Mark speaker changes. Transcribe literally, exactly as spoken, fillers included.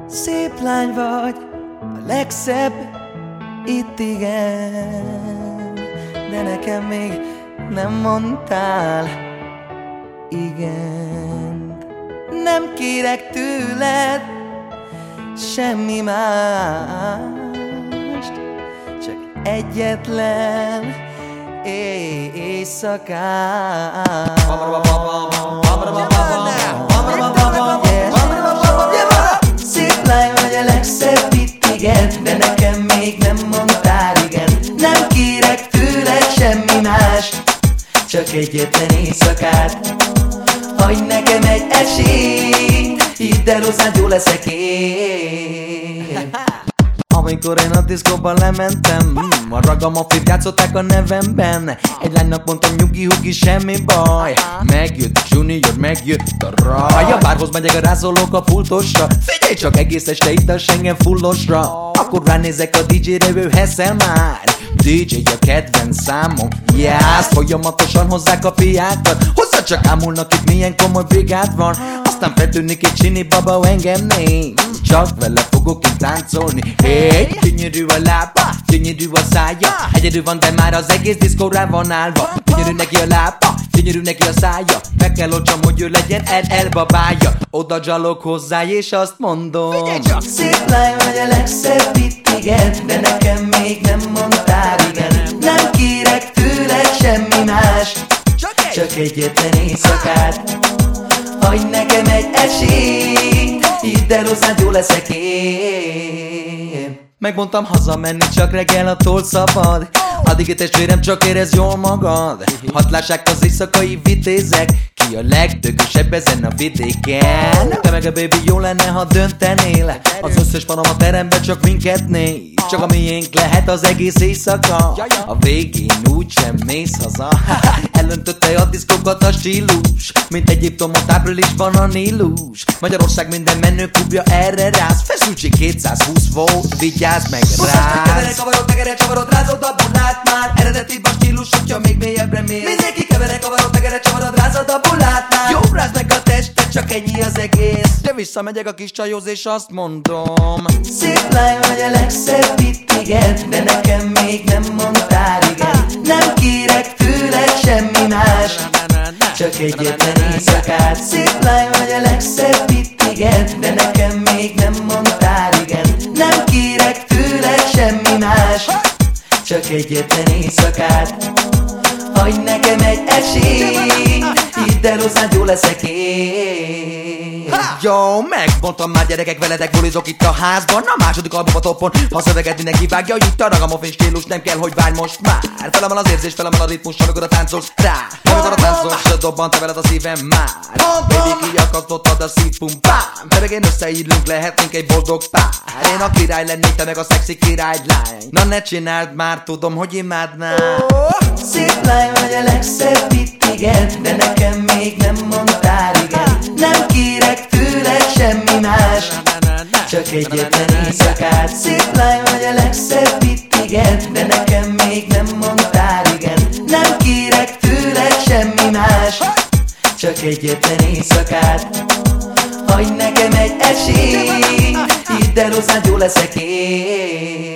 Speaker 1: Szép lány vagy, a legszebb, itt igen. De nekem még nem mondtál igent. Nem kérek tőled semmi mást, csak egyetlen éjszakát. Szép lány vagy, a legszebb itt igen, de nekem még nem mondtál igen. Nem kérek tőled semmi más, csak egyetlen éjszakát. Hagyj nekem egy esélyt, hidd el hozzánk, jó leszek én. Amikor én a diszkóban lementem, a ragamafit játszották a nevemben. Egy lánynak mondtam, nyugi-hugi, semmi baj. Megjött Junior, megjött a raj. A bárhoz megyek, a rázolok a pultosra. Figyelj csak, egész este itt a Schengen fullosra. Akkor ránézek a dé jére, ő heszel már. dé jé a kedvenc számom, yes. Folyamatosan hozzák a piákat, hozzá csak ámulnak, itt milyen komoly brigád van. Aztán feltűnik egy csini baba, engem nincs, csak vele fogok itt táncolni. Hey, gyönyörű a lába, gyönyörű a szája, egyedül van, de már az egész diszkó rá van állva. Gyönyörű neki a lába, gyönyörű neki a szája, meg kell olcsam, hogy ő legyen el el babája. Oda zsalok hozzá és azt mondom, szép lány vagy, a legszebb itt igen, de nekem még nem mondtál igen. Nem kérek tőled semmi más, csak egyetlen éjszakát. Hagyj nekem egy esélyt, hidd el hozzánk, jó leszek én. Megmondtam hazamenni, csak reggel a toll szabad. Addig a testvérem, csak érezd jól magad. Hadd lássák az éjszakai vitézek, ki a legdögösebb ezen a vidéken. Te meg a baby, jó lenne, ha döntenél. Az összes panom a teremben csak minket néz. Csak a miénk lehet az egész éjszaka. A végén úgysem mész haza. Elöntötte a diszkókat a stílus, mint Egyiptomot áprilisban a Nílus. Magyarország minden menő klubja erre ráz. Feszültség kétszázhúsz volt, vigyázz meg ráz. Keverek, kavarod, tegere, csavarod, rázod a bulát már. Eredetibb a stílus, hogyha még mélyebbre mész. Mindenki keverek, kavarod, tegere, csavarod, rázod a bulát már. Jó, rázd meg a testet, csak ennyi az egész. De visszamegyek a kis csajhoz és azt mondom, szép lány vagy, a legszebb itt igen, de nekem még nem mondtál igen. Nem kérek tőled semmi más, csak egyetlen éjszakát. Szép lány vagy, a legszebb itt igen, de nekem még nem mondtál igen. Nem kérek tőled semmi más, csak egyetlen éjszakát. Hagyj nekem egy esélyt, hidd el hozzánk, jó leszek én. Jó, megmondtam már gyerekek, veletek bulizok itt a házban. A második album a toppon, ha szöveget mindenki vágja. Itt a ragamofén stílus, nem kell, hogy várj most már. Felemel az érzés, felemel a ritmus, amikor a táncolsz rá. Amikor a táncolsz, se dobban, te veled a szívem már. Baby, kiakasztottad a szívpumpám. Te meg én összeillünk, lehetnénk egy boldog pár. Én a király lennék, te meg a szexi királylány. Na ne csináld már, tudom, hogy imádnál. Szép lány vagy, a legszebb itt igen, de nekem még nem mondtál igen. Nem kérek tőled semmi más, csak egyetlen éjszakát. Szép lány vagy, a legszebb itt igen, de nekem még nem mondtál igen. Nem kérek tőled semmi más, csak egyetlen éjszakát. Hagyj nekem egy esélyt, hidd el hozzánk, jó leszek én.